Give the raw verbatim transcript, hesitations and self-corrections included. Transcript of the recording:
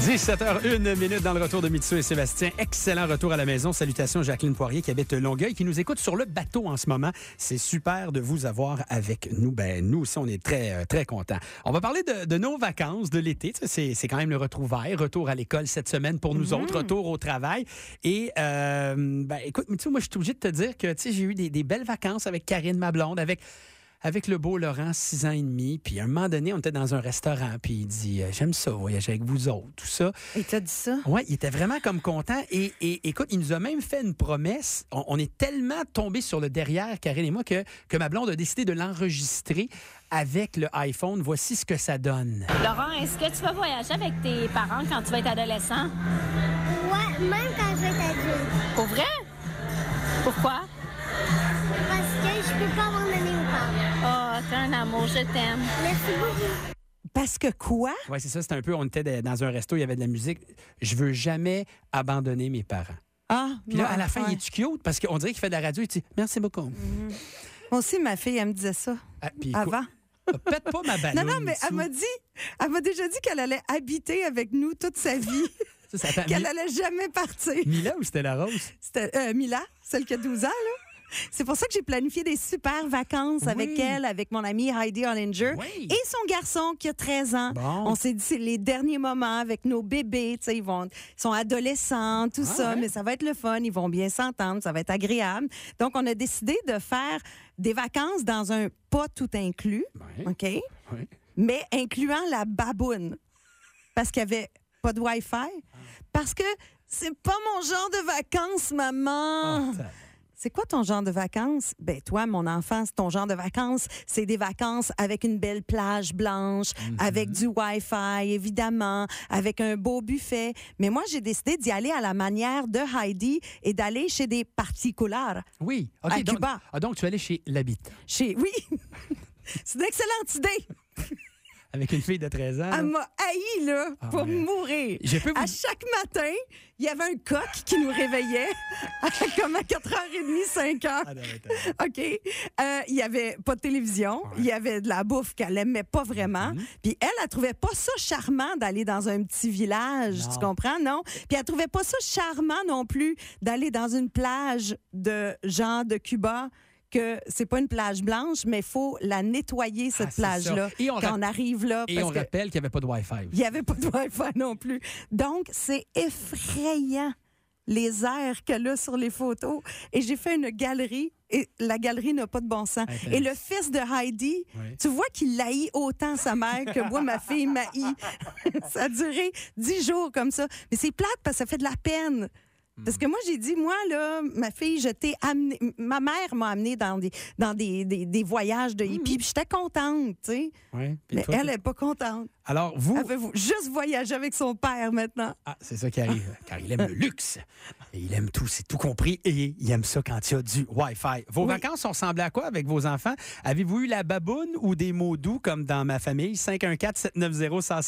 dix-sept heures une minute dans le retour de Mitsu et Sébastien. Excellent retour à la maison. Salutations Jacqueline Poirier qui habite Longueuil, qui nous écoute sur le bateau en ce moment. C'est super de vous avoir avec nous. Ben, nous aussi, on est très, très contents. On va parler de, de nos vacances de l'été. C'est, c'est quand même le retrouvaille. Retour à l'école cette semaine pour nous mm-hmm. autres. Retour au travail. Et, euh, ben, écoute, Mitsu, moi, je suis obligé de te dire que, tu sais, j'ai eu des, des belles vacances avec Karine, ma blonde, avec... avec le beau Laurent, six ans et demi. Puis à un moment donné, on était dans un restaurant, puis il dit « J'aime ça, voyager avec vous autres, tout ça. » Et t'as dit ça? Oui, il était vraiment comme content. Et, et écoute, il nous a même fait une promesse. On, on est tellement tombés sur le derrière, Karine et moi, que, que ma blonde a décidé de l'enregistrer avec le iPhone. Voici ce que ça donne. Laurent, est-ce que tu vas voyager avec tes parents quand tu vas être adolescent? Ouais, même quand je vais être adulte. Pour vrai? Pourquoi? Parce que je peux pas abandonner mes parents. Oh, t'es un amour, je t'aime. Merci beaucoup. Parce que quoi? Oui, c'est ça. C'était un peu, on était dans un resto, il y avait de la musique. Je veux jamais abandonner mes parents. Ah, Puis là, non, à la fin, ouais. il est cute parce qu'on dirait qu'il fait de la radio. Il dit merci beaucoup. Mm-hmm. Moi aussi, ma fille, elle me disait ça. Ah, puis, avant. Pète pas ma ballonne. Non, non, mais elle m'a dit, elle m'a déjà dit qu'elle allait habiter avec nous toute sa vie. Ça, ça attend, qu'elle Mi- allait jamais partir. Mila ou c'était la Rose? C'était euh, Mila, celle qui a douze ans, là. C'est pour ça que j'ai planifié des super vacances Oui. avec elle, avec mon amie Heidi Hollinger Oui. et son garçon qui a treize ans. Bon. On s'est dit, c'est les derniers moments avec nos bébés. Tu sais, ils vont, ils sont adolescents, tout Ah, ça, ouais. mais ça va être le fun. Ils vont bien s'entendre, ça va être agréable. Donc, on a décidé de faire des vacances dans un pas tout inclus, Ouais. OK? Oui. Mais incluant la baboune. Parce qu'il n'y avait pas de Wi-Fi. Parce que c'est pas mon genre de vacances, maman. Oh, ça- C'est quoi ton genre de vacances? Ben toi, mon enfant, c'est ton genre de vacances. C'est des vacances avec une belle plage blanche, Mm-hmm. avec du Wi-Fi, évidemment, avec un beau buffet. Mais moi, j'ai décidé d'y aller à la manière de Heidi et d'aller chez des particuliers. Oui. OK, À donc, Cuba. ah, donc, tu es allé chez l'habitant Chez... Oui! C'est une excellente idée! avec une fille de treize ans. là. Elle m'a haï, là, Ah, pour mais- mourir. Je peux vous- À chaque matin, il y avait un coq qui nous réveillait, comme à quatre heures trente, cinq heures. Ah, non, attends. OK. Euh, Il y avait pas de télévision. Il y avait de la bouffe qu'elle aimait pas vraiment. Mm-hmm. Puis elle, elle trouvait pas ça charmant d'aller dans un petit village. Non. Tu comprends, non? Puis elle trouvait pas ça charmant non plus d'aller dans une plage de genre de Cuba, que c'est pas une plage blanche, mais il faut la nettoyer, cette Ah, c'est plage-là, ça. Et on quand rap- on arrive là. Et parce on que rappelle qu'il n'y avait pas de Wi-Fi. il n'y avait pas de Wi-Fi non plus. Donc, c'est effrayant, les airs qu'elle a sur les photos. Et j'ai fait une galerie, et la galerie n'a pas de bon sens. Attends. Et le fils de Heidi, Oui. tu vois qu'il haït autant sa mère que moi, ma fille m'haït. Ça a duré dix jours comme ça. Mais c'est plate parce que ça fait de la peine. Parce que moi, j'ai dit, moi, là, ma fille, je t'ai amené, ma mère m'a amenée dans des, dans des, des, des voyages de hippie, puis j'étais contente, tu sais. Oui. Puis Mais toi, elle t'es- n'est pas contente. Alors, vous... Elle veut vous- juste voyager avec son père maintenant. Ah, c'est ça qui arrive. Car il aime le luxe. Et il aime tout, c'est tout compris. Et il aime ça quand il y a du Wi-Fi. Vos Oui. vacances ont ressemblé à quoi avec vos enfants? Avez-vous eu la baboune ou des mots doux comme dans ma famille? cinq un quatre, sept neuf zéro,